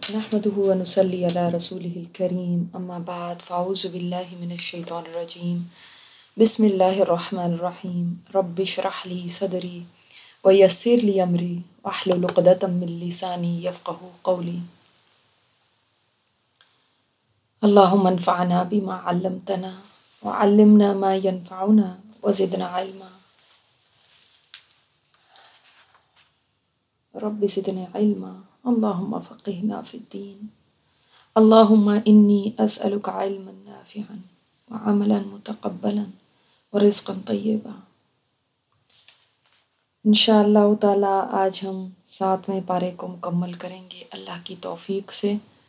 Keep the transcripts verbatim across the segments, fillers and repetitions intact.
نحمده ونصلي على رسوله الكريم اما بعد فاعوذ بالله من الشيطان الرجيم بسم الله الرحمن الرحيم رب اشرح لي صدري ويسر لي امري واحلل عقدة من لساني يفقهوا قولي اللهم انفعنا بما علمتنا وعلمنا ما ينفعنا وزدنا علما رب زدني علما اللهم فقهنا في الدين اللهم إني أسألك علما نافعا وعملا متقبلا ورزقا طيبا۔ انشاءاللہ تعالی آج ہم ساتویں پارے کو مکمل کریں گے اللہ کی توفیق سے۔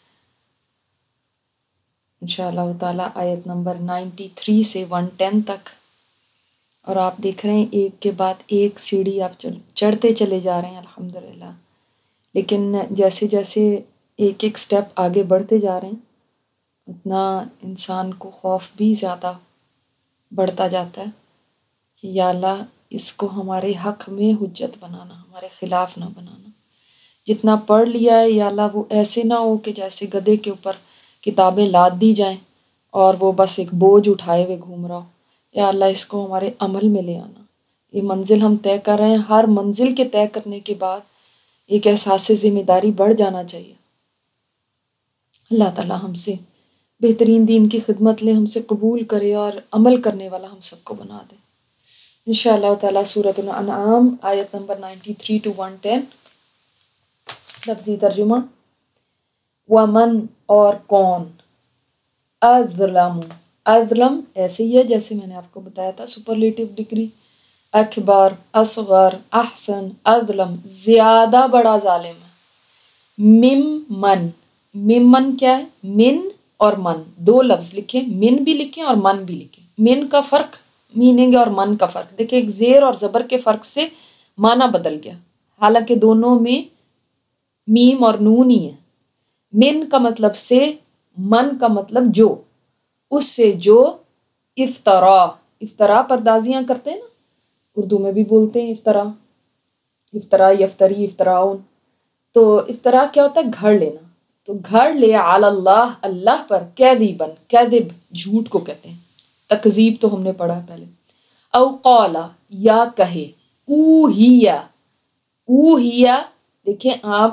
انشاءاللہ تعالی آیت نمبر نائنٹی تھری سے ون ٹین تک، اور آپ دیکھ رہے ہیں ایک کے بعد ایک سیڑھی آپ چڑھتے چلے جا رہے ہیں الحمدللہ، لیکن جیسے جیسے ایک ایک سٹیپ آگے بڑھتے جا رہے ہیں اتنا انسان کو خوف بھی زیادہ بڑھتا جاتا ہے کہ یا اللہ اس کو ہمارے حق میں حجت بنانا، ہمارے خلاف نہ بنانا۔ جتنا پڑھ لیا ہے یا اللہ وہ ایسے نہ ہو کہ جیسے گدھے کے اوپر کتابیں لاد دی جائیں اور وہ بس ایک بوجھ اٹھائے ہوئے گھوم رہا ہو۔ یا اللہ اس کو ہمارے عمل میں لے آنا۔ یہ منزل ہم طے کر رہے ہیں، ہر منزل کے طے کرنے کے بعد ایک احساس ذمہ داری بڑھ جانا چاہیے۔ اللہ تعالیٰ ہم سے بہترین دین کی خدمت لے، ہم سے قبول کرے اور عمل کرنے والا ہم سب کو بنا دے انشاءاللہ تعالیٰ۔ سورۃ الانعام آیت نمبر ninety three to one ten, لفظی ترجمہ۔ ومن اور کون، اظلم، اظلم ایسے ہی ہے جیسے میں نے آپ کو بتایا تھا سپرلیٹیو ڈگری، اکبر، اصغر، احسن، اظلم زیادہ بڑا ظالم ہے۔ مم من، مم من کیا ہے؟ من اور من دو لفظ لکھیں، من بھی لکھیں اور من بھی لکھیں۔ من کا فرق میننگ اور من کا فرق دیکھیں، ایک زیر اور زبر کے فرق سے معنی بدل گیا، حالانکہ دونوں میں میم اور نون ہی ہے۔ من کا مطلب سے، من کا مطلب جو، اس سے جو افطرا، افطرا پردازیاں کرتے ہیں نا، اردو میں بھی بولتے ہیں افطرا، افطرا، یفتری، افطراؤن۔ تو افطرا کیا ہوتا ہے؟ گھڑ لینا۔ تو گھڑ لے علی اللہ، اللہ پر، کذباً، کذب جھوٹ کو کہتے ہیں، تکذیب تو ہم نے پڑھا ہے پہلے۔ او قالا، یا کہے، اوہیا، اوہیا دیکھیں آپ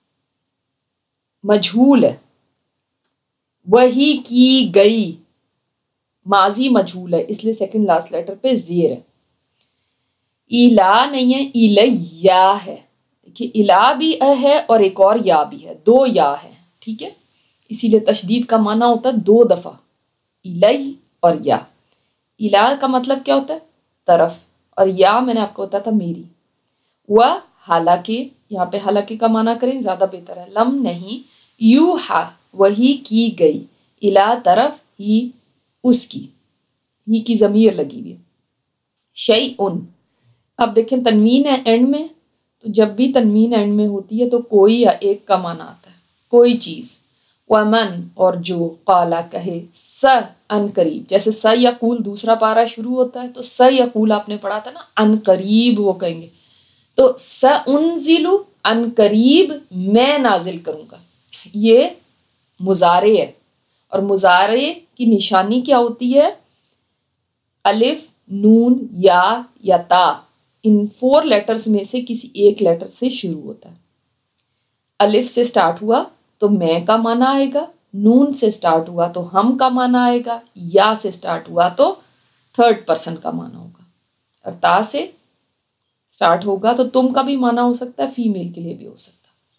مجھول ہے، وہی کی گئی، ماضی مجھول ہے اس لیے سیکنڈ لاسٹ لیٹر پہ زیر ہے۔ ایلا نہیں ہے، ایلیا ہے۔ دیکھیے الا بھی ہے اور ایک اور یا بھی ہے، دو یا ہے، ٹھیک ہے، اسی لیے تشدید کا معنی ہوتا ہے دو دفعہ، الی اور یا۔ الا کا مطلب کیا ہوتا ہے؟ طرف، اور یا میں نے آپ کو بتایا تھا میری۔ و حالانکہ، یہاں پہ حالانکہ کا معنی کریں زیادہ بہتر ہے، لم نہیں، یوحا وہی کی گئی، الا طرف، ہی اس کی، ہی کی ضمیر لگی ہوئی ہے، شیئن۔ اب دیکھیں تنوین ہے اینڈ میں، تو جب بھی تنوین اینڈ میں ہوتی ہے تو کوئی یا ایک کا معنی آتا ہے، کوئی چیز۔ ومن اور جو، قالا کہے، س ان قریب، جیسے س یقول دوسرا پارہ شروع ہوتا ہے تو س یقول آپ نے پڑھا تھا نا، ان قریب وہ کہیں گے، تو س انزلو ان قریب میں نازل کروں گا، یہ مضارع ہے، اور مضارع کی نشانی کیا ہوتی ہے؟ الف، نون، یا یا تا، ان فور لیٹرز میں سے کسی ایک لیٹر سے شروع ہوتا ہے۔ الف سے سٹارٹ ہوا تو میں کا معنی آئے گا، نون سے سٹارٹ ہوا تو ہم کا معنی آئے گا، یا سے سٹارٹ ہوا تو تھرڈ پرسن کا معنی ہوگا، اور تا سے سٹارٹ ہوگا تو تم کا بھی معنی ہو سکتا ہے، فیمیل کے لیے بھی ہو سکتا ہے۔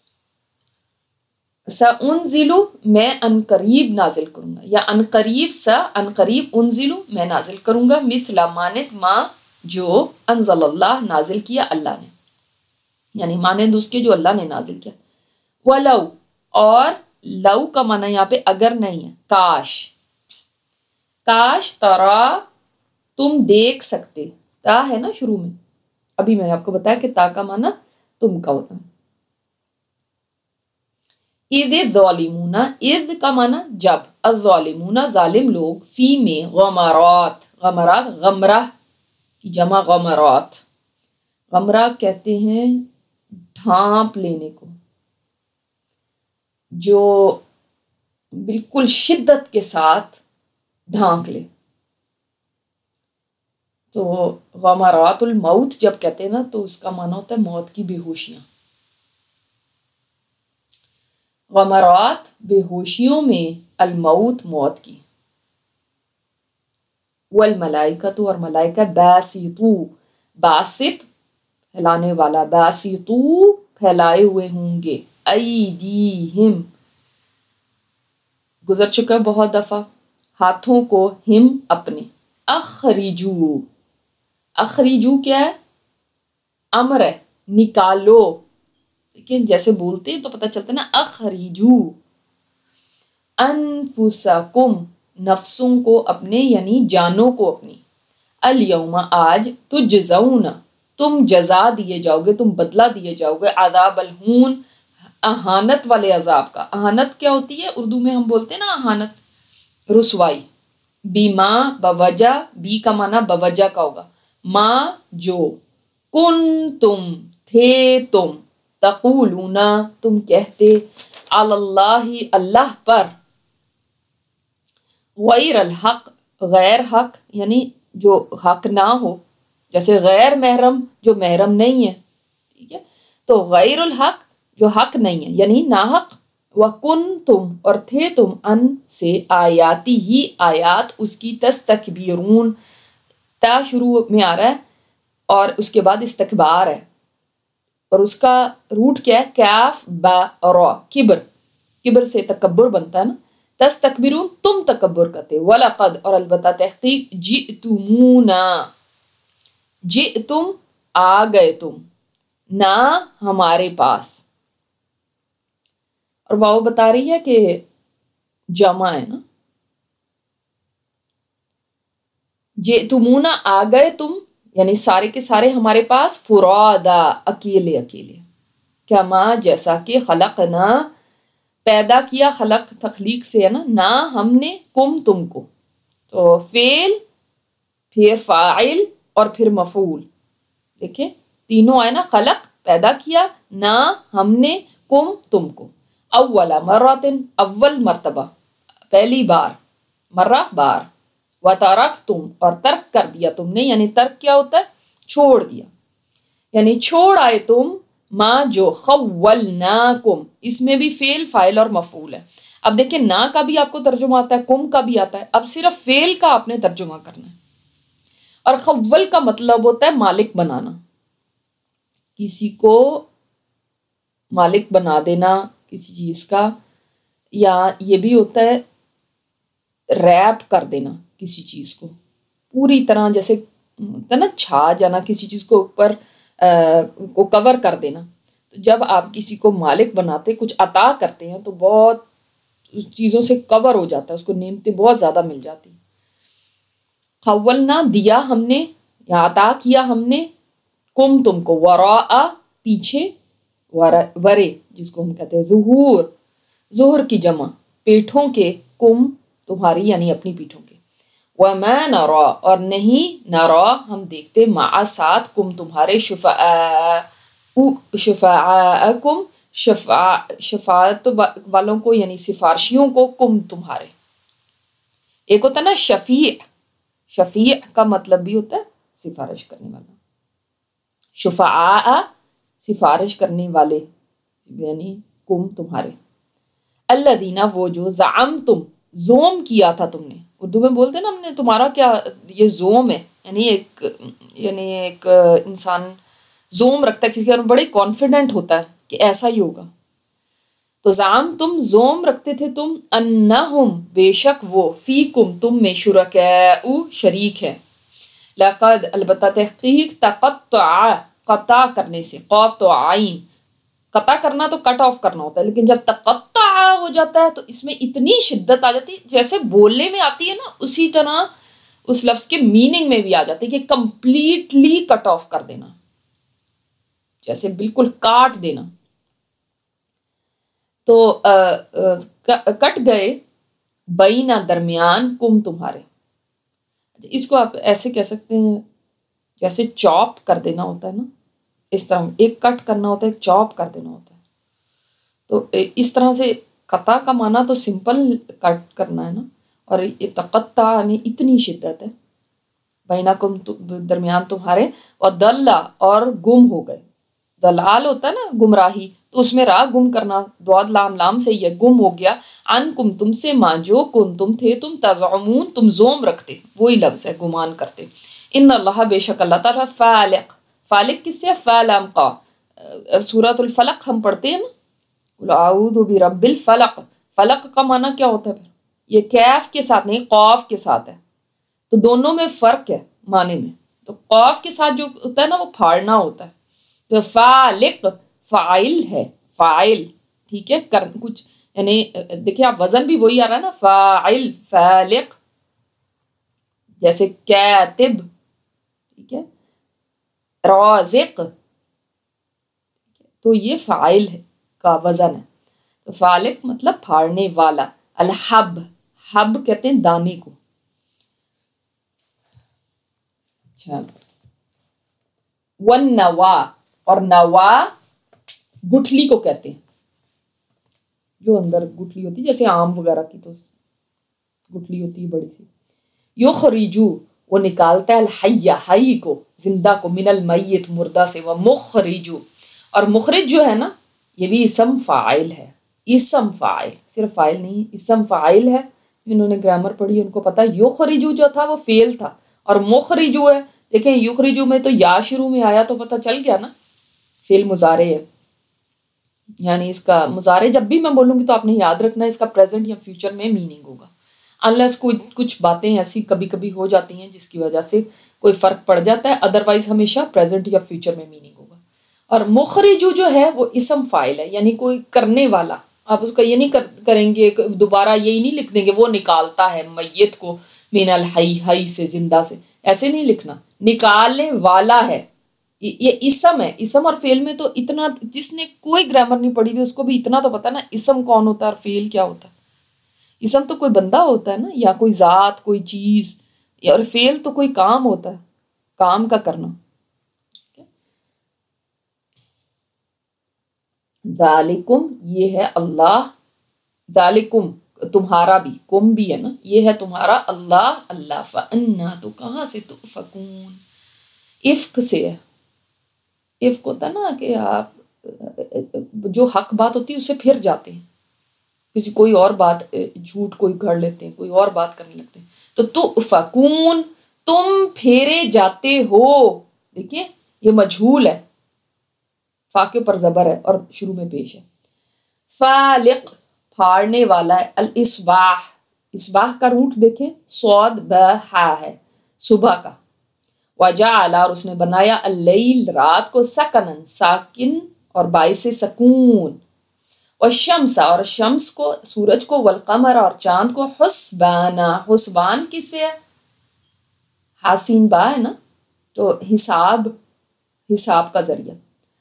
سأنزلو میں ان قریب نازل کروں گا، یا ان قریب، سا ان قریب، انزلو میں نازل کروں گا، مثل مانت ما جو انزل اللہ نازل کیا اللہ نے، یعنی مانند اس کے جو اللہ نے نازل کیا۔ ولو اور لو کا معنی یہاں پہ اگر نہیں ہے، کاش، کاش ترا تم دیکھ سکتے، تا ہے نا شروع میں، ابھی میں نے آپ کو بتایا کہ تا کا معنی تم کا ہوتا ہے۔ اذ الظالمون، اذ کا معنی جب، الظالمون ظالم لوگ، فی میں غمرات، غمرات غمرہ کی جمع غمرات، غمرہ کہتے ہیں ڈھانپ لینے کو، جو بالکل شدت کے ساتھ ڈھانک لے. تو غمرات الموت جب کہتے ہیں نا تو اس کا معنی ہوتا ہے موت کی بے ہوشیاں. غمرات بے ہوشیوں میں، الموت موت کی. والملائکۃ اور ملائکہ باسطو، باسط پھیلانے والا، باسطو پھیلائے ہوئے ہوں گے، ایدیہم گزر چکا بہت دفعہ، ہاتھوں کو، ہم اپنے. اخرجو، اخرجو کیا ہے؟ امر ہے، نکالو. لیکن جیسے بولتے ہیں تو پتہ چلتا ہے نا، اخرجو انفسکم، نفسوں کو اپنے یعنی جانوں کو اپنی. الیوم آج، تجزون تم جزا دیے جاؤ گے، تم بدلہ دیے جاؤ گے، عذاب الہون اہانت والے عذاب کا. اہانت کیا ہوتی ہے؟ اردو میں ہم بولتے ہیں نا اہانت، رسوائی. بیما بوجہ، بی کا معنی بوجہ کا ہوگا، ماں جو، کن تم تھے تم، تقولون تم کہتے، علی اللہ اللہ پر، غیر الحق غیر حق یعنی جو حق نہ ہو، جیسے غیر محرم جو محرم نہیں ہے، ٹھیک ہے. تو غیر الحق جو حق نہیں ہے یعنی ناحق. وَكُنْتُمْ اور تھے تم، ان سے، آیاتی ہی آیات اس کی، تستکبرون تا شروع میں آ رہا ہے اور اس کے بعد استکبار ہے، اور اس کا روٹ کیا ہے؟ کاف با را، کبر. کبر سے تکبر بنتا ہے نا. تستکبرون تم تکبر کرتے. وَلَقَدْ اور البتہ تحقیق، جئتمونا جئتم آ گئے تم، نا ہمارے پاس. اور واو بتا رہی ہے کہ جمع ہے نا. جئتمونا آ گئے تم یعنی سارے کے سارے ہمارے پاس، فرادا اکیلے اکیلے. کما جیسا کہ، خلقنا پیدا کیا، خلق تخلیق سے ہے نا، نہ ہم نے، کم تم کو. تو فعل پھر فاعل اور پھر مفعول، دیکھیں تینوں آئے نا، خلق پیدا کیا، نہ ہم نے، کم تم کو. اول مرتن اول مرتبہ، پہلی بار، مرہ بار. وترکتم اور ترک کر دیا تم نے، یعنی ترک کیا ہوتا ہے؟ چھوڑ دیا، یعنی چھوڑ آئے تم، ما جو، خولناکم اس میں بھی فعل فاعل اور مفعول ہے. اب دیکھیں نا کا بھی آپ کو ترجمہ آتا ہے، کم کا بھی آتا ہے، اب صرف فعل کا آپ نے ترجمہ کرنا ہے. اور خول کا مطلب ہوتا ہے مالک بنانا، کسی کو مالک بنا دینا کسی چیز کا، یا یہ بھی ہوتا ہے ریپ کر دینا کسی چیز کو پوری طرح، جیسے ہوتا ہے نا چھا جانا کسی چیز کو اوپر کو کور کر دینا. تو جب آپ کسی کو مالک بناتے، کچھ عطا کرتے ہیں تو بہت اس چیزوں سے کور ہو جاتا ہے، اس کو نعمتیں بہت زیادہ مل جاتی. خولنا دیا ہم نے یا عطا کیا ہم نے، کم تم کو، وراء پیچھے، ورے جس کو ہم کہتے ہیں ظہور، ظہر کی جمع، پیٹھوں کے، کم تمہاری یعنی اپنی پیٹھوں کے. وما نرا اور نہیں، نرا ہم دیکھتے، مع ساتھ، کم تمہارے، شفعاء شفعاءکم شفاع شفاعت والوں کو یعنی سفارشیوں کو، کم تمہارے. ایک ہوتا ہے نا شفیع، شفیع کا مطلب بھی ہوتا ہے سفارش کرنے والا. شفعاء سفارش کرنے والے یعنی کم تمہارے. الذین وہ جو، زعمتم زوم کیا تھا تم نے، اردو میں بولتے ہیں نا ہم نے تمہارا کیا، یہ زوم ہے یعنی ایک یعنی ایک انسان زوم رکھتا ہے کسی کے، بڑے کانفیڈنٹ ہوتا ہے کہ ایسا ہی ہوگا. تو زعم تم زوم رکھتے تھے تم، انہم بے شک وہ، فیکم تم میں، شرکاء شریک ہے. لقد البتہ تحقیق، تقطع قطع کرنے سے، قاف تو عین، قطع کرنا تو کٹ آف کرنا ہوتا ہے، لیکن جب تقطع ہو جاتا ہے تو اس میں اتنی شدت آ جاتی ہے، جیسے بولنے میں آتی ہے نا اسی طرح اس لفظ کے میننگ میں بھی آ جاتی ہے کہ کمپلیٹلی کٹ آف کر دینا، جیسے بالکل کاٹ دینا. تو کٹ گئے، بینا درمیان، کم تمہارے. اس کو آپ ایسے کہہ سکتے ہیں جیسے چاپ کر دینا ہوتا ہے نا، اس طرح ایک کٹ کرنا ہوتا ہے، ایک چاپ کر دینا ہوتا ہے. تو اس طرح سے قطع کا معنی تو سمپل کٹ کرنا ہے نا، اور یہ تقطع میں اتنی شدت ہے، بینکم درمیان تمہارے، اور دلہ اور گم ہو گئے، دلال ہوتا ہے نا گمراہی، تو اس میں راہ گم کرنا، دعاد لام لام سے یہ گم ہو گیا، ان کم تم سے، ماں جو کن تم تھے تم تزعمون تم زوم رکھتے، وہی لفظ ہے گمان کرتے، ان اللہ بے شک اللہ تعالیٰ فالق، فالق کس سے؟ فالم قا، سورۃ الفلق ہم پڑھتے ہیں نا، قل اعوذ برب الفلق، فلق کا معنی کیا ہوتا ہے پھر؟ یہ کیف کے ساتھ نہیں، قاف کے ساتھ ہے، تو دونوں میں فرق ہے معنی میں، تو قاف کے ساتھ جو ہوتا ہے نا وہ پھاڑنا ہوتا ہے، تو فالق فاعل ہے، فاعل، ٹھیک ہے، کر کچھ یعنی دیکھیں آپ وزن بھی وہی آ رہا ہے نا، فاعل فالق، جیسے کاتب، ٹھیک ہے، رازق، تو یہ فاعل ہے کا وزن ہے، تو فالق مطلب پھاڑنے والا، الحب، حب کہتے ہیں دانے کو، اچھا، والنوا، اور نوا گٹھلی کو کہتے ہیں، جو اندر گٹھلی ہوتی ہے جیسے آم وغیرہ کی تو گٹھلی ہوتی ہے بڑی سی، یخرجو وہ نکالتا ہے، الحی حی کو، زندہ کو، من المیت مردہ سے، وہ مخرجو، اور مخرج جو ہے نا یہ بھی اسم فاعل ہے، اسم فاعل، صرف فاعل نہیں، اسم فاعل ہے، انہوں نے گرامر پڑھی ان کو پتا، یخرجو جو تھا وہ فعل تھا، اور مخرجو ہے، دیکھیں یخرجو میں تو یا شروع میں آیا تو پتہ چل گیا نا فعل مضارع ہے، یعنی اس کا مضارع جب بھی میں بولوں گی تو آپ نے یاد رکھنا ہے اس کا پریزنٹ یا فیوچر میں میننگ ہوگا، انلیس کوئی کچھ باتیں ایسی کبھی کبھی ہو جاتی ہیں جس کی وجہ سے کوئی فرق پڑ جاتا ہے، ادروائز ہمیشہ پریزنٹ یا فیوچر میں میننگ ہوگا، اور مخرجو جو ہے وہ اسم فاعل ہے، یعنی کوئی کرنے والا، آپ اس کا یہ نہیں کریں گے دوبارہ یہی نہیں لکھ دیں گے وہ نکالتا ہے میت کو من الحی، حی سے، زندہ سے، ایسے نہیں لکھنا، نکالنے والا ہے، یہ اسم ہے، اسم اور فعل میں تو اتنا، جس نے کوئی گرامر نہیں پڑھی ہوئی اس کو بھی اتنا تو پتا نا اسم کون ہوتا ہے اور فعل کیا ہوتا ہے، اسم تو کوئی بندہ ہوتا ہے نا، یا کوئی ذات، کوئی چیز، اور فعل تو کوئی کام ہوتا ہے، کام کا کرنا، ذالکم یہ ہے اللہ، ذالکم تمہارا بھی، کم بھی ہے نا، یہ ہے تمہارا اللہ، اللہ، فانا تو کہاں سے تؤفکون، افک سے ہے، افک ہوتا ہے نا کہ آپ جو حق بات ہوتی ہے اسے پھر جاتے ہیں، کسی کوئی اور بات جھوٹ کوئی گھڑ لیتے ہیں، کوئی اور بات کرنے لگتے ہیں، تو تؤفکون تم پھیرے جاتے ہو، دیکھیے یہ مجھول ہے، فا کے اوپر زبر ہے اور شروع میں پیش ہے، فالق پھاڑنے والا ہے، الاصباح، اصباح کا روٹ دیکھیں صاد با ہا ہے، صبح کا، وجعل اور اس نے بنایا، اللیل رات کو، سکنن ساکن اور باعث سکون، والشمس اور شمس کو، سورج کو، والقمر اور چاند کو، حسبانا، حسبان کس سے ہے؟ حاسین با ہے نا، تو حساب، حساب کا ذریعہ،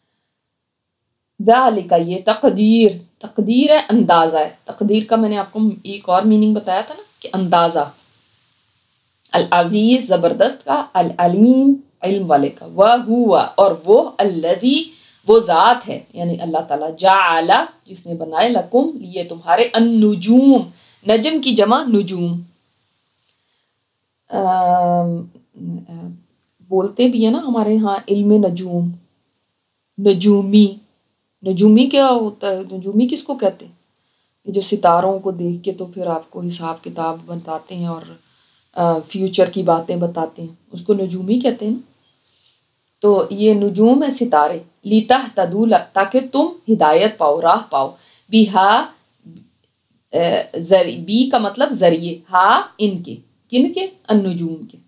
ذالک یہ تقدیر، تقدیر ہے اندازہ ہے، تقدیر کا میں نے آپ کو ایک اور میننگ بتایا تھا نا کہ اندازہ، العزیز زبردست کا، العلیم علم والے کا، وَهُوَ اور وہ، الذی وہ ذات ہے، یعنی اللہ تعالیٰ، جعل جس نے بنائے، لکم لیے تمہارے، النجوم، نجم کی جمع نجوم، بولتے بھی ہیں نا ہمارے ہاں علم نجوم، نجومی، نجومی کیا ہوتا ہے؟ نجومی کس کو کہتے ہیں؟ یہ جو ستاروں کو دیکھ کے تو پھر آپ کو حساب کتاب بتاتے ہیں اور فیوچر کی باتیں بتاتے ہیں، اس کو نجومی کہتے ہیں نا، تو یہ نجوم ہے ستارے، لِتَهْتَدُوا تاکہ تم ہدایت پاؤ، راہ پاؤ، بیہا بی کا مطلب ذریعے، ہا ان کے، کن کے؟ النجوم کے،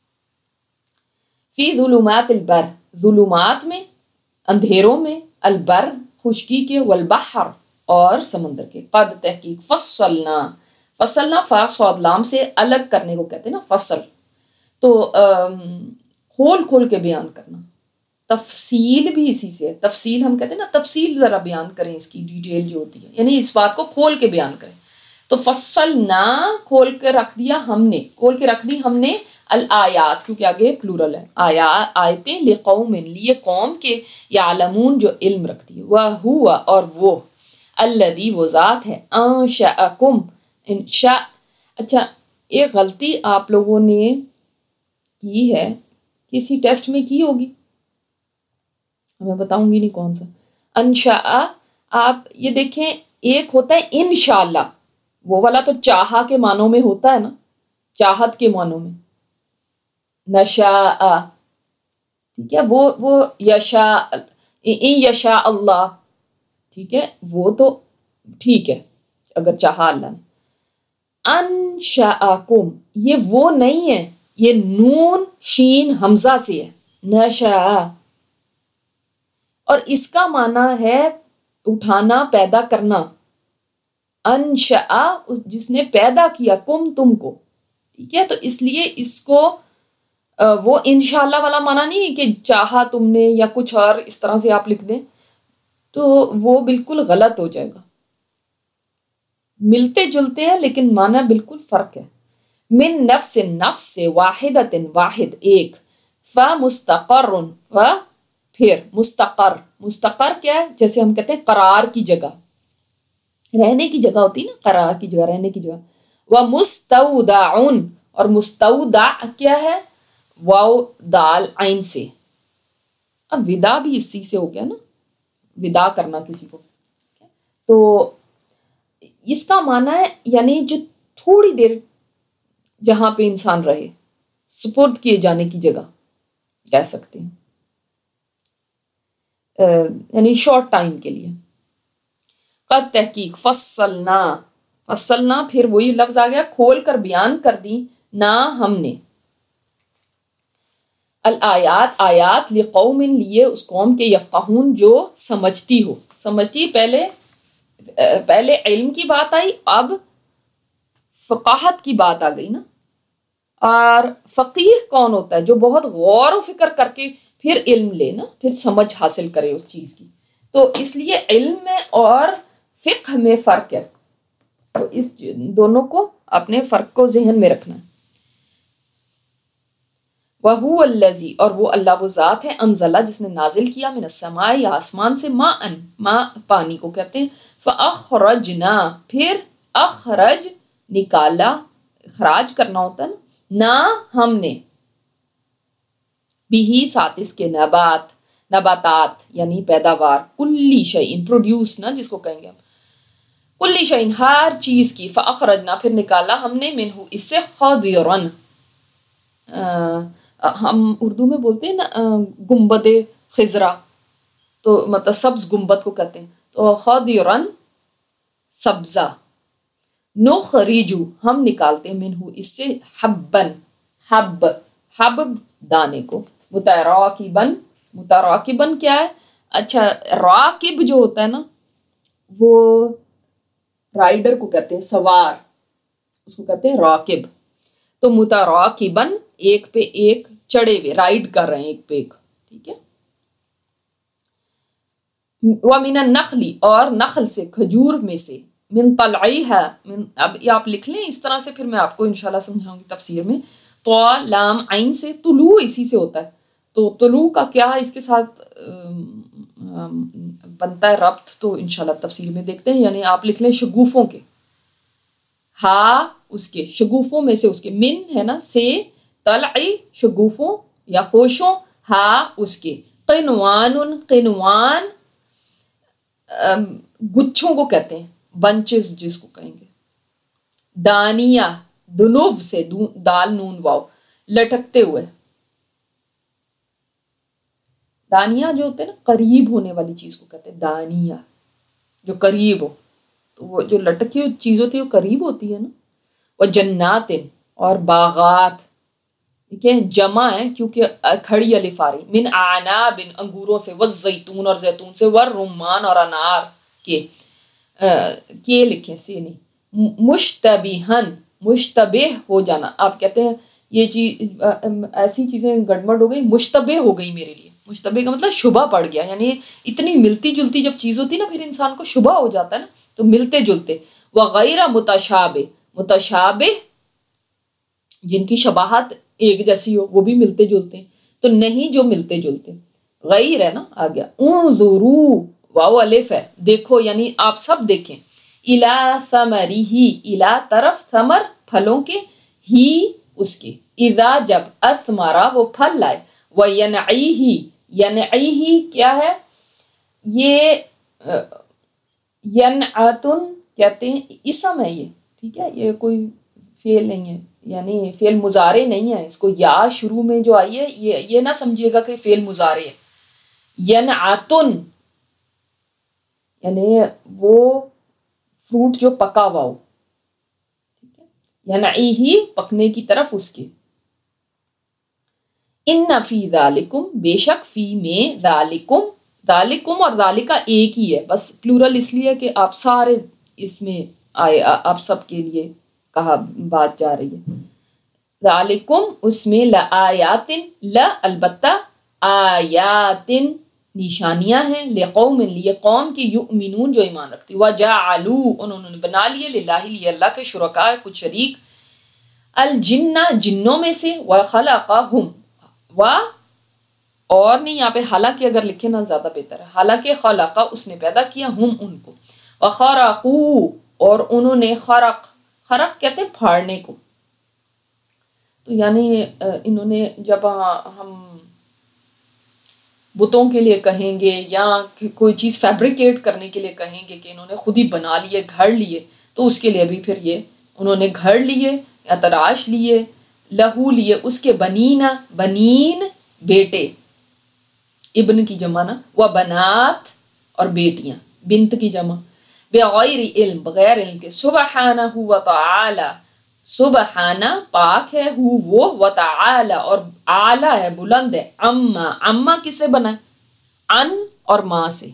فی ظلمات البر ظلمات میں، اندھیروں میں، البر خشکی کے، والبحر اور سمندر کے، قد تحقیق، فصلنا، فصلنا فا صاد لام سے الگ کرنے کو کہتے ہیں نا فصل، تو کھول کھول کے بیان کرنا، تفصیل بھی اسی سے ہے، تفصیل ہم کہتے ہیں نا تفصیل ذرا بیان کریں اس کی ڈیٹیل جو ہوتی ہے، یعنی اس بات کو کھول کے بیان کریں، تو فصلنا کھول کے رکھ دیا ہم نے، کھول کے رکھ دی ہم نے، الآیات کیونکہ آگے پلورل ہے، آیات آیتیں، لقوم لیے قوم کے، یعلمون جو علم رکھتی ہے، وَهُوَ اور وہ، الذی وہ ذات ہے، انشأکم انشاء. اچھا ایک غلطی آپ لوگوں نے کی ہے، کسی ٹیسٹ میں کی ہوگی، میں بتاؤں گی نہیں کون سا. انشاء آپ یہ دیکھیں، ایک ہوتا ہے انشاءاللہ، وہ والا تو چاہا کے معنوں میں ہوتا ہے نا، چاہت کے معنوں میں. نشاء ٹھیک ہے، وہ وہ یشاء ان یشاء اللہ ٹھیک ہے، وہ تو ٹھیک ہے اگر چاہا اللہ نے. انشاءکم یہ وہ نہیں ہے، یہ نون شین حمزہ سے ہے، نشاء، اور اس کا معنی ہے اٹھانا، پیدا کرنا. انشاء جس نے پیدا کیا، کم تم کو، ٹھیک ہے. تو اس لیے اس کو وہ انشاءاللہ والا معنی نہیں ہے کہ چاہا تم نے یا کچھ اور اس طرح سے آپ لکھ دیں، تو وہ بالکل غلط ہو جائے گا. ملتے جلتے ہیں لیکن معنی بالکل فرق ہے. من نفس نفس سے، واحدۃ واحد ایک، فمستقر ف پھر مستقر. مستقر کیا ہے؟ جیسے ہم کہتے ہیں قرار کی جگہ، رہنے کی جگہ ہوتی نا، قرار کی جگہ، رہنے کی جگہ. ومستودع، اور مستودع کیا ہے؟ واو دال عین سے. اب ودا بھی اسی سے ہو گیا نا، ودا کرنا کسی کو. تو اس کا معنی ہے یعنی جو تھوڑی دیر جہاں پہ انسان رہے، سپرد کیے جانے کی جگہ کہہ سکتے ہیں، یعنی شارٹ ٹائم کے لیے. قد تحقیق، فصلنا، فصلنا پھر وہی لفظ آ گیا، کھول کر بیان کر دی نہ ہم نے. الآیات آیات، لقوم لیے اس قوم کے، یفقہون جو سمجھتی ہو. سمجھتی، پہلے پہلے علم کی بات آئی، اب فقاہت کی بات آ گئی نا. اور فقیہ کون ہوتا ہے؟ جو بہت غور و فکر کر کے پھر علم لے نا، پھر سمجھ حاصل کرے اس چیز کی. تو اس لیے علم میں اور فقہ میں فرق ہے، تو اس دونوں کو اپنے فرق کو ذہن میں رکھنا ہے. وَهُوَ الَّذِي، اور وہ اللہ وہ ذات ہے، انزلہ جس نے نازل کیا، من السماء یا آسمان سے، ماءً ماء پانی کو کہتے ہیں. فَأَخْرَجْنَا پھر اخرج نکالا، اخراج کرنا ہوتا ہے نا، نہ ہم نے، بھی ساتھ اس کے، نبات نباتات یعنی پیداوار، کلی شیء پروڈیوس نا جس کو کہیں گے ہم، کلی شیء ہر چیز کی، فاخرجنا پھر نکالا ہم نے، منہ اس سے، خضرن ہم اردو میں بولتے ہیں نا گنبد خضرا، تو مطلب سبز گنبد کو کہتے ہیں، تو خضرن سبزہ. نخرجو ہم نکالتے، منہ اس سے، حبن حب حب دانے کو، متراکبن متراکبن کیا ہے؟ اچھا راکب جو ہوتا ہے نا، وہ رائڈر کو کہتے ہیں، سوار، اس کو کہتے ہیں راکب. تو متراکبن ایک پہ ایک چڑھے ہوئے، رائڈ کر رہے ہیں ایک پہ ایک، ٹھیک ہے. وَمِنَ النَّخْلِ اور نخل سے، کھجور میں سے، من طلعیها من، اب یہ آپ لکھ لیں اس طرح سے، پھر میں آپ کو انشاءاللہ سمجھاؤں گی تفسیر میں. تو لام عین سے، طلوع اسی سے ہوتا ہے. تو طلوع کا کیا اس کے ساتھ بنتا ہے ربط، تو انشاءاللہ تفسیر میں دیکھتے ہیں. یعنی آپ لکھ لیں شگوفوں کے، ہا اس کے، شگوفوں میں سے اس کے، من ہے نا سے، طلعی شگوفوں یا خوشوں، ہا اس کے، قنوان قنوان گچھوں کو کہتے ہیں، بنچز جس کو کہیں گے. دانیہ دنو سے، دال نون واو، لٹکتے ہوئے. دانیہ جو ہوتے ہیں نا قریب ہونے والی چیز کو کہتے ہیں دانیہ، جو قریب ہو. تو وہ جو لٹکی ہوئی چیز ہوتی ہے وہ قریب ہوتی ہے نا. وہ جنات اور باغات، ٹھیک ہے، جمع ہے کیونکہ کھڑی الف آ رہی، من اعناب انگوروں سے، والزیتون اور زیتون سے، والرمان اور انار کے، کے لکھیں سے نہیں. مشتبہن مشتبہ ہو جانا، آپ کہتے ہیں یہ چیز ایسی چیزیں گڑبڑ ہو گئی، مشتبہ ہو گئی میرے لیے. مشتبہ کا مطلب شبہ پڑ گیا، یعنی اتنی ملتی جلتی جب چیز ہوتی نا پھر انسان کو شبہ ہو جاتا ہے نا، تو ملتے جلتے. وغیرہ متشابہ متشابہ جن کی شباہت ایک جیسی ہو، وہ بھی ملتے جلتے ہیں، تو نہیں جو ملتے جلتے. غیر ہے نا آ گیا. انظروا واو الف ہے، دیکھو یعنی آپ سب دیکھیں، الا ثمرہ، الا طرف، ثمر پھلوں کے، ہی اس کے، اذا جب، اثمرا وہ پھل لائے، وینعیہ، ینعیہ کیا ہے یہ، ینعتن کہتے ہیں، اسم ہے یہ، ٹھیک ہے، یہ کوئی فعل نہیں ہے، یعنی فعل مضارع نہیں ہے، اس کو یا شروع میں جو آئی ہے یہ یہ نہ سمجھیے گا کہ فعل مضارع ہے، ینعتن یعنی وہ فروٹ جو پکا ہوا ہو، ٹھیک ہے، ینعیہ پکنے کی طرف اس کے، ان فی ذالکم بے شک فی میں، ذالکم ذالکم اور ذالکا ایک ہی ہے، بس پلورل اس لیے کہ آپ سارے اس میں آئے، آپ سب کے لیے کہا بات جا رہی ہے، ذالکم اس میں لآیات، لا البتہ، آیات نشانیاں ہیں، لقوم لیے قوم کی، یؤمنون جو ایمان رکھتی، وجعلوا انہوں نے بنا لیے، للہ لیے اللہ کے، شرکاء کچھ شریک، الجن جنوں میں سے، وخلقہم و اور نہیں، یہاں پہ حالانکہ اگر لکھے نا زیادہ بہتر ہے، حالانکہ خلق اس نے پیدا کیا، ہم ان کو، وخرقوا اور انہوں نے، خرق خرق کہتے ہیں پھاڑنے کو، تو یعنی انہوں نے جب ہم بتوں کے لیے کہیں گے یا کوئی چیز فیبریکیٹ کرنے کے لیے کہیں گے کہ انہوں نے خود ہی بنا لیے، گھڑ لیے، تو اس کے لیے بھی پھر یہ انہوں نے گھڑ لیے یا تراش لیے، لہو لیے اس کے، بنینا بنین بیٹے، ابن کی جمع نا، و بنات اور بیٹیاں، بنت کی جمع، بغیر علم بغیر علم کے، سبحانہ و تعالی سبحانہ پاک ہے، ہو وہ، و تعالی اور اعلیٰ ہے، بلند ہے، اما اما کس سے بنا ہے؟ ان اور ماں سے،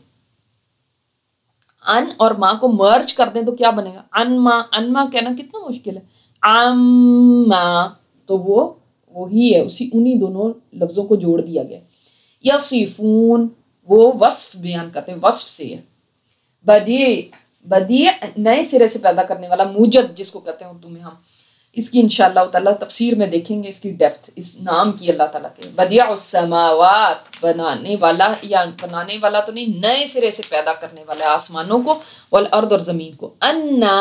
ان اور ماں کو مرج کر دیں تو کیا بنے گا؟ انما، انما کہنا کتنا مشکل ہے، اما تو وہ وہی ہے، اسی انہی دونوں لفظوں کو جوڑ دیا گیا، یصفون وہ وصف بیان کرتے ہیں، وصف سے ہے، بدیع بدیع نئے سرے سے پیدا کرنے والا، موجد جس کو کہتے ہیں اردو میں ہم، اس کی انشاءاللہ تعالیٰ تفسیر میں دیکھیں گے اس کی ڈیپتھ، اس نام کی اللہ تعالیٰ کے، بدیع السماوات بنانے والا، یا بنانے والا تو نہیں، نئے سرے سے پیدا کرنے والا آسمانوں کو، والارض اور زمین کو، انا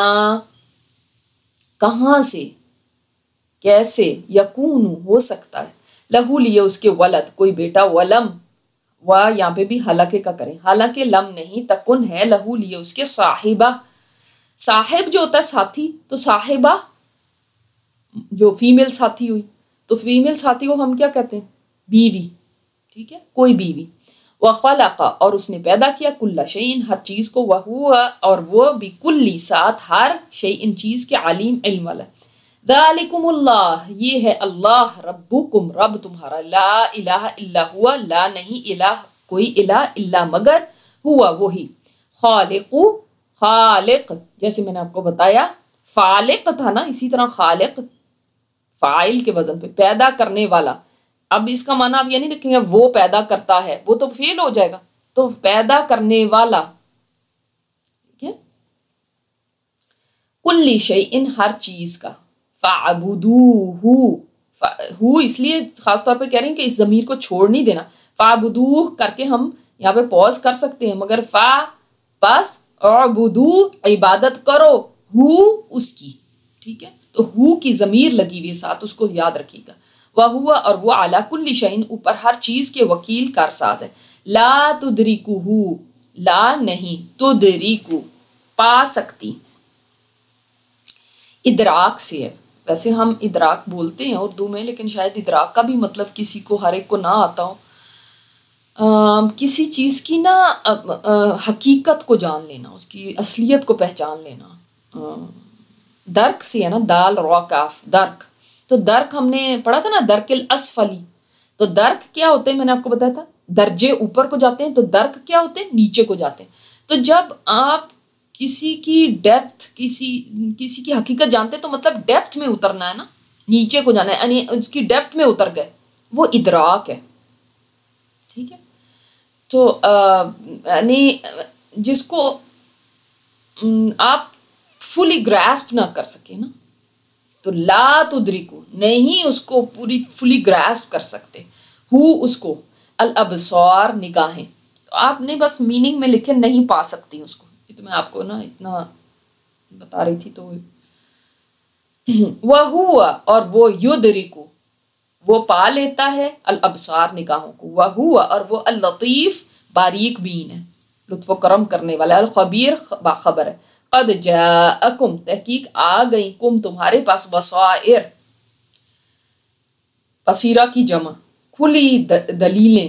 کہاں سے، کیسے، یکون ہو سکتا ہے، لہو لیے اس کے، ولد کوئی بیٹا، ولم و یہاں پہ بھی حالانکہ کا کریں، حالانکہ لم نہیں، تکن ہے، لہو لیے اس کے، صاحبہ صاحب جو ہوتا ہے ساتھی، تو صاحبہ جو فیمیل ساتھی ہوئی، تو فیمیل ساتھی کو ہم کیا کہتے ہیں؟ بیوی، ٹھیک ہے، کوئی بیوی، وخلق اور اس نے پیدا کیا، کل شیء ہر چیز کو، وہو اور وہ، بکلی ساتھ ہر شیء چیز کے، علیم علم والا، ذالکم اللہ یہ ہے اللہ، ربکم رب تمہارا، لا الہ الا ہوا لا نہیں الہ کوئی الہ الا مگر، ہوا وہی، خالق خالق جیسے میں نے آپ کو بتایا، فالق تھا نا، اسی طرح خالق فاعل کے وزن پہ، پیدا کرنے والا، اب اس کا معنی آپ یہ نہیں لکھیں گے وہ پیدا کرتا ہے، وہ تو فعل ہو جائے گا، تو پیدا کرنے والا، ٹھیک ہے، کل شیء ہر چیز کا، فَعْبُدُوهُ ہو اس لیے خاص طور پہ کہہ رہے ہیں کہ اس ضمیر کو چھوڑ نہیں دینا، فَعْبُدُوهُ کر کے ہم یہاں پہ پوز کر سکتے ہیں، مگر فا بس، اعبدو عبادت کرو، ہو اس کی، ٹھیک ہے، تو ہو کی ضمیر لگی ہوئی ساتھ، اس کو یاد رکھیے گا، وَهُوَ اور وہ عَلَى كُلِّ شَيْءٍ اوپر ہر چیز کے، وکیل کارساز ہے، لا تدرکہ لا نہیں، تدریکو پا سکتی، ادراک سے ہے، ویسے ہم ادراک بولتے ہیں اردو میں، لیکن شاید ادراک کا بھی مطلب کسی کو، ہر ایک کو نہ آتا ہو، آم, کسی چیز کی نا حقیقت کو جان لینا، اس کی اصلیت کو پہچان لینا، آم, درک سے ہے نا، دال را کاف، درک، تو درک ہم نے پڑھا تھا نا، درک الاسفلی، تو درک کیا ہوتے ہیں، میں نے آپ کو بتایا تھا، درجے اوپر کو جاتے ہیں، تو درک کیا ہوتے ہیں، نیچے کو جاتے ہیں، تو جب آپ کسی کی ڈیپتھ، کسی کسی کی حقیقت جانتے ہیں تو مطلب ڈیپتھ میں اترنا ہے نا، نیچے کو جانا ہے، یعنی اس کی ڈیپتھ میں اتر گئے، وہ ادراک ہے، ٹھیک ہے، تو یعنی جس کو آپ فلی گراسپ نہ کر سکے نا، تو لا تدرکو نہیں اس کو پوری فلی گراسپ کر سکتے، ہو اس کو، الابصار نگاہیں، تو آپ نے بس میننگ میں لکھے نہیں پا سکتی اس کو. یہ تو میں آپ کو نا اتنا بتا رہی تھی. تو وَهُوَ اور وہ یدرکو وہ پا لیتا ہے الابصار نگاہوں کو. وَهُوَ اور وہ اللطیف باریک بین ہے, لطف و کرم کرنے والا. الخبیر باخبر ہے. قد جاءکم تحقیق آ گئی کم تمہارے پاس بصائر بصیرہ کی جمع کھلی دلیلیں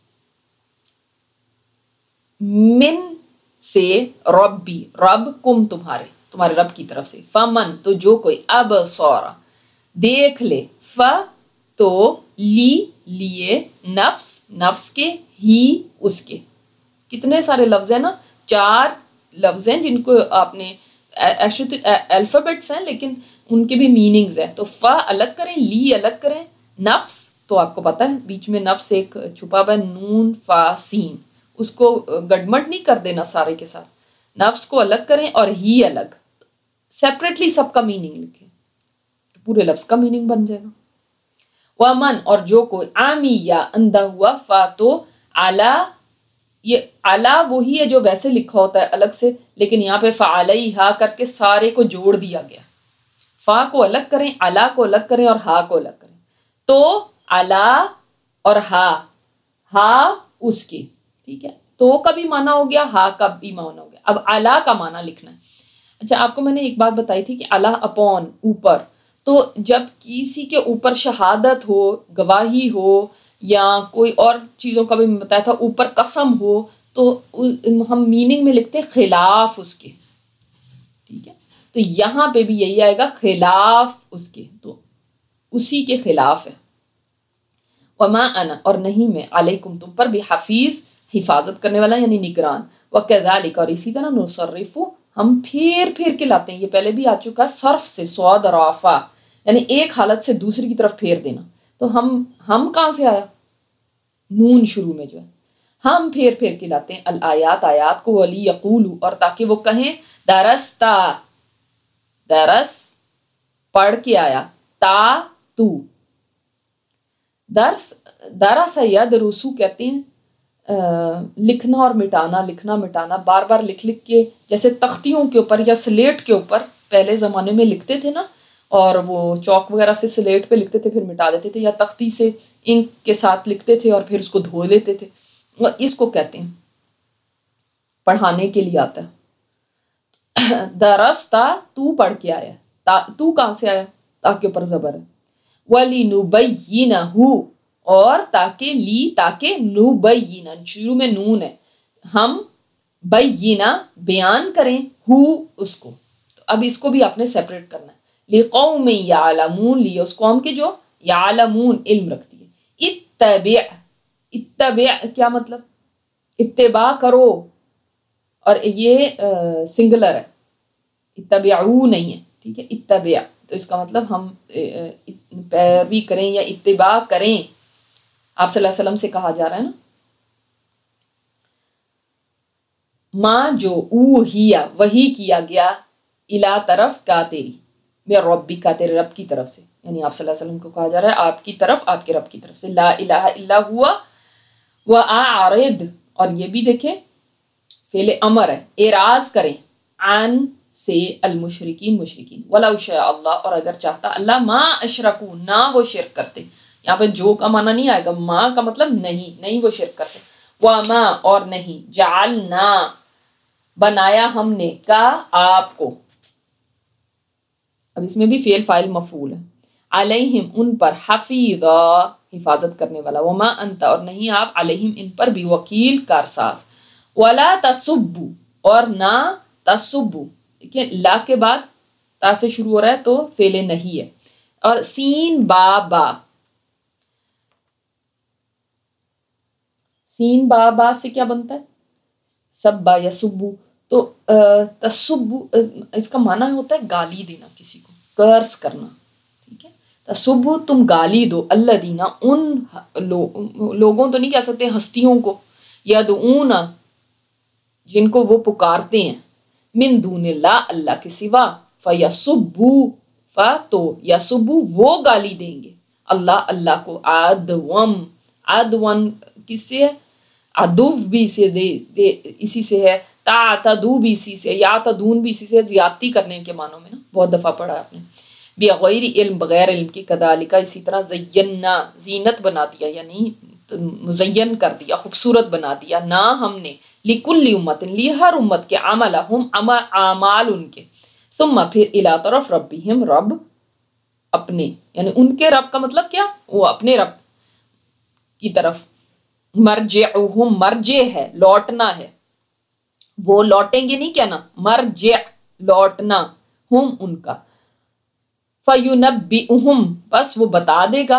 من سے ربی رب کم تمہارے تمہارے رب کی طرف سے. فمن تو جو کوئی ابصار دیکھ لے, ف تو لی لیے نفس نفس کے ہی اس کے. کتنے سارے لفظ ہیں نا, چار لفظ ہیں جن کو آپ نے الفابیٹس ہیں لیکن ان کے بھی میننگز ہیں. تو ف الگ کریں, لی الگ کریں, نفس تو آپ کو پتہ ہے بیچ میں نفس ایک چھپا ہوا ہے, نون فا سین, اس کو گڈمٹ نہیں کر دینا سارے کے ساتھ. نفس کو الگ کریں اور ہی الگ, سیپریٹلی سب کا میننگ لکھیں, پورے لفظ کا میننگ بن جائے گا. ومن اور جو کوئی عامی یا اندھا ہوا, فا تو اعلیٰ, یہ اعلیٰ وہی ہے جو ویسے لکھا ہوتا ہے الگ سے, لیکن یہاں پہ فعلیہا کر کے سارے کو جوڑ دیا گیا. فا کو الگ کریں, اعلیٰ کو الگ کریں اور ہا کو الگ کریں. تو اعلیٰ اور ہا, ہا اس کی, ٹھیک ہے. تو کا بھی معنی ہو گیا, ہا کا بھی معنی ہو گیا. اب اعلیٰ کا معنی لکھنا ہے. اچھا آپ کو میں نے ایک بات بتائی تھی کہ اعلیٰ اپون اوپر, تو جب کسی کے اوپر شہادت ہو, گواہی ہو, یا کوئی اور چیزوں کا بھی میں بتایا تھا, اوپر قسم ہو, تو ہم میننگ میں لکھتے ہیں خلاف اس کے, ٹھیک ہے. تو یہاں پہ بھی یہی آئے گا خلاف اس کے, تو اسی کے خلاف ہے. وما انا اور نہیں میں علیکم تم پر بھی حفیظ حفاظت کرنے والا یعنی نگران. وکذالک اور اسی طرح نصرف ہم پھیر پھیر کے لاتے ہیں, یہ پہلے بھی آ چکا, صرف سے صاد اور آفا یعنی ایک حالت سے دوسری کی طرف پھیر دینا. تو ہم ہم کہاں سے آیا, نون شروع میں جو ہے, ہم پھیر پھیر کے لاتے ہیں الآیات آیات کو, ولی یقولو اور تاکہ وہ کہیں درستا, درس پڑھ کے آیا, تا تو, درس درس یدرسو کہتے ہیں لکھنا اور مٹانا, لکھنا مٹانا, بار بار لکھ لکھ کے, جیسے تختیوں کے اوپر یا سلیٹ کے اوپر پہلے زمانے میں لکھتے تھے نا, اور وہ چوک وغیرہ سے سلیٹ پہ لکھتے تھے پھر مٹا دیتے تھے, یا تختی سے انک کے ساتھ لکھتے تھے اور پھر اس کو دھو لیتے تھے. اس کو کہتے ہیں پڑھانے کے لیے آتا ہے. درستا تو پڑھ کے آیا, تو کہاں سے آیا, تا کے اوپر زبر ہے. وَلِنُبَيِّنَهُ اور تاکہ لی تاکہ نُبَيِّنَ شروع میں نون ہے, ہم بینا بیان کریں ہو اس کو. تو اب اس کو بھی آپ نے سیپریٹ کرنا ہے. لِقَوْمٍ يَعْلَمُونَ لی اس قوم کے جو یعلمون علم رکھتی ہے. اتبع اتبع کیا مطلب, اتباع کرو, اور یہ سنگلر ہے, اتبعو نہیں ہے, ٹھیک ہے. اتبع تو اس کا مطلب ہم پیروی کریں یا اتباع کریں, آپ صلی اللہ علیہ وسلم سے کہا جا رہا ہے نا. ماں جو اوہیا وہی کیا گیا, الا طرف کا تیری, میں ربی کا تیرے رب کی طرف سے, یعنی آپ صلی اللہ علیہ وسلم کو کہا جا رہا ہے آپ کی طرف, آپ کے رب کی طرف سے. لا الہ الا ہوا وَأَعْرِضْ اور یہ بھی دیکھیں فعل امر ہے, اعراض کریں, عن سے المشرکین مشرکین. وَلَوْ شَاءَ اللہ اور اگر چاہتا اللہ, ما اشرکو نہ وہ شرک کرتے. یہاں پہ جو کا معنی نہیں آئے گا, ما کا مطلب نہیں, نہیں وہ شرک کرتے. وَمَا اور نہیں, جعلنا بنایا ہم نے, کا آپ کو, اب اس میں بھی فعل فاعل مفعول ہے, علیہم ان پر, حفیظا حفاظت کرنے والا, وما انت اور نہیں آپ, علیہم ان پر بھی وکیل کارساز. ولا تسبو اور نہ تسبو, دیکھیں لا کے بعد تا سے شروع ہو رہا ہے تو فعل نہیں ہے, اور سین با با, سین با با سے کیا بنتا ہے, سبا یا سبو. تو تسبو اس کا معنی ہوتا ہے گالی دینا کسی کو, کرس کرنا, ٹھیک ہے. تسبو تم گالی دو, اللہ دینا ان لوگوں تو نہیں کہہ سکتے ہستیوں کو, یدعون جن کو وہ پکارتے ہیں, من دون اللہ اللہ کے سوا, فیسبو ف تو یسبو وہ گالی دیں گے اللہ اللہ کو, عدوم عدون کس سے ہے, अदुव भी से दे, दे इसी से है, तातदू भी इसी से, या तदून भी इसी से, ज्यादती करने के मानों में ना, बहुत दफ़ा पढ़ा है आपने। बेगैर इल्म, बगैर इल्म की, कदालिका इसी तरह, ज़य्यना जीनत बना दिया, यानी मुज़य्यन कर दिया, खूबसूरत बना दिया, ना हमने, लिकुल्ली उम्मतिन, ली हर उम्मत के, अमलहुम अमाल उनके, सुम्मा फिर इला तरफ रब्बिहिम, रब अपने, यानी उनके रब का मतलब क्या, वो अपने रब की तरफ, मरजिउहुम, मरजे है लौटना है, वो लौटेंगे नहीं क्या ना, मरजे लौटना, हुम उनका, फयुनब्बिउहुम बस वो बता देगा,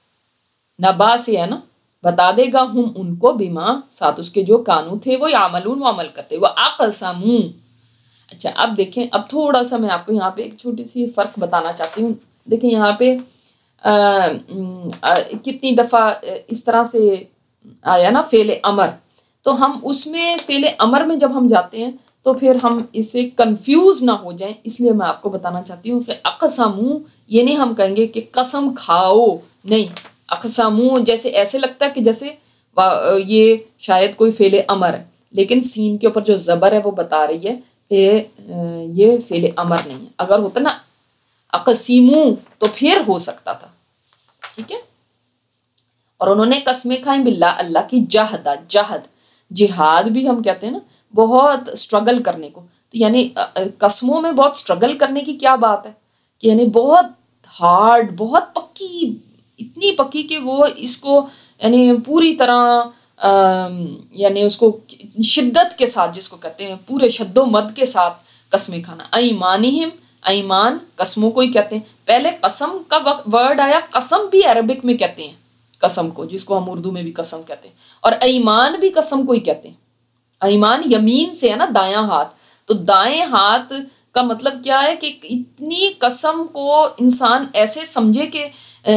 नबा से है ना, बता देगा, हुम उनको, बिमा साथ उसके जो कानू थे वो यामलून, वो अमल करते, वो अक़समू। अच्छा अब देखें, अब थोड़ा सा मैं आपको यहाँ पे एक छोटी सी फ़र्क बताना चाहती हूँ। देखें यहाँ पे आ, आ, कितनी दफ़ा इस तरह से आया ना फ़ेल अमर, तो हम उसमें फ़ेल अमर में जब हम जाते हैं तो फिर हम इससे कंफ्यूज ना हो जाएं, इसलिए मैं आपको बताना चाहती हूँ। फिर अक़समू ये नहीं हम कहेंगे कि कसम खाओ, नहीं, अक़समू जैसे ऐसे लगता है कि जैसे ये शायद कोई फ़ेल अमर है, लेकिन सीन के ऊपर जो ज़बर है वो बता रही है कि ये फ़ेल अमर नहीं है। अगर होता ना अक़सीमू तो फिर हो सकता था, ठीक है। और उन्होंने कस्में खाई बिल्ला, अल्लाह की, जहदा, जहद, जिहाद भी हम कहते हैं ना, बहुत स्ट्रगल करने को, तो यानी कस्मों में बहुत स्ट्रगल करने की क्या बात है कि यानी बहुत हार्ड, बहुत पक्की, इतनी पक्की कि वो इसको यानी पूरी तरह यानी उसको शिद्दत के साथ, जिसको कहते हैं पूरे शद्दो मद के साथ कस्में खाना। ऐमानिहिम, ऐमान कस्मों को ही कहते हैं। पहले कसम का वर्ड आया, कसम भी अरबिक में कहते हैं कसम को, जिसको हम उर्दू में भी कसम कहते हैं, और ऐमान भी कसम को ही कहते हैं। ऐमान यमीन से है ना, दायां हाथ, तो दाएं हाथ का मतलब क्या है कि इतनी कसम को इंसान ऐसे समझे कि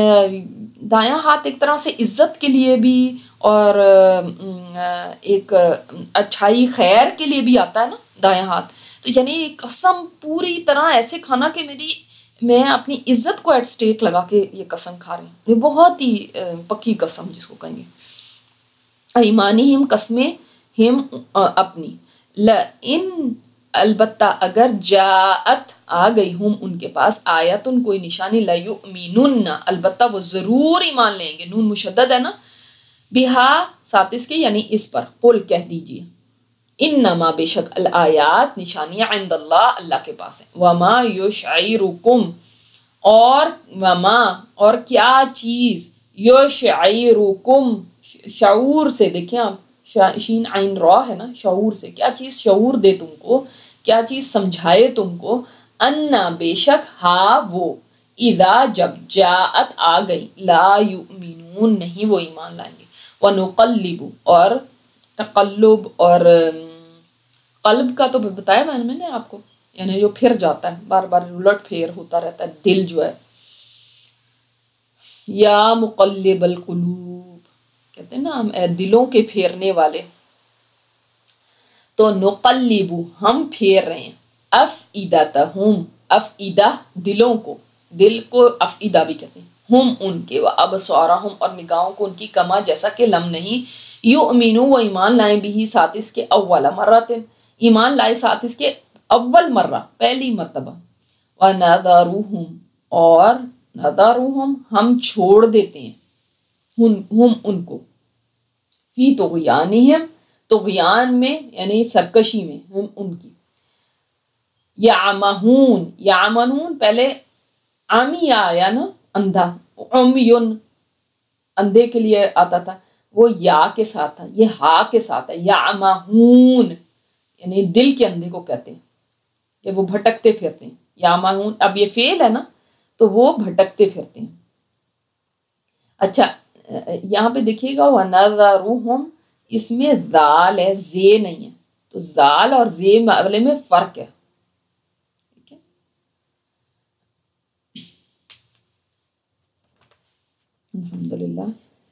दायां हाथ एक तरह से इज्जत के लिए भी और एक अच्छाई खैर के लिए भी आता है ना दायां हाथ, तो यानी कसम पूरी तरह ऐसे खाना कि मेरी मैं अपनी इज्जत को एट स्टेक लगा के ये कसम खा रही हूँ, ये बहुत ही पक्की कसम जिसको कहेंगे। ईमानिहिम कस्में, हिम अपनी, ल इन अलबत्ता अगर जाअत आ गई, हुम उनके पास, आयतुन कोई निशानी, ला युमिनुन्ना अलबत्ता वो जरूर ईमान लेंगे, नून मुशद्दद है ना, बिहा साथ इसके यानी इस पर, कुल कह दीजिए, इन्नमा बेशक अल आयात निशानियां इंदल्लाह अल्लाह के पास है, वमा युशइरुकुम और वमा और क्या चीज, युशइरुकुम शऊर से, देखिए आप शीन आइन रॉ है ना, शऊर से, क्या चीज शऊर दे तुमको, क्या चीज समझाए तुमको, अन्ना बेशक, हा वो, इदा जब, जाअत आ गई, ला युमिनून नहीं वो ईमान लाएंगे, व नुक़ल्लिबु और तक़ल्लुब, और कल्ब का तो बताया मैंने मैंने आपको, यानी जो फिर जाता है, बार बार उलट फेर होता रहता है दिल जो है, या मुक़ल्लिबल क़ुलूब कहते हैं ना हम, दिलों के फेरने वाले, तो नुक़ल्लिबु हम फेर रहे हैं, अफ़इदतहुम, अफ़इदा दिलों को, दिल को अफ़इदा भी कहते हैं, हुम उनके, व अबसारहुम और निगाहों को उनकी, कमा जैसा कि लम नहीं, युमिनु वो ईमान लाए भी साथ इसके, अव्वल मर्रतिन ईमान लाए साथ इसके, अव्वल मर्रा पहली मर्तबा, व नज़रुहुम और नज़रुहुम हम छोड़ देते हैं, हुम हुम उनको, फी तुग़यानिहिम तुग़यान में यानी सरकशी में, हम उनकी, यामहून यामनून पहले आमी आया ना अंधा, उम्युन अंधे के लिए आता था, वो या के साथ था, ये हा के साथ है, यामहून यानी दिल के अंधे को कहते हैं कि वो भटकते फिरते हैं, यामहून, अब ये फेल है ना तो वो भटकते फिरते हैं। अच्छा यहाँ पे देखिएगा, व नज़रुहुम इसमें जाल है, जे नहीं है, तो जाल और जे वाले में फर्क है, ठीक है। अल्हम्दुलिल्लाह।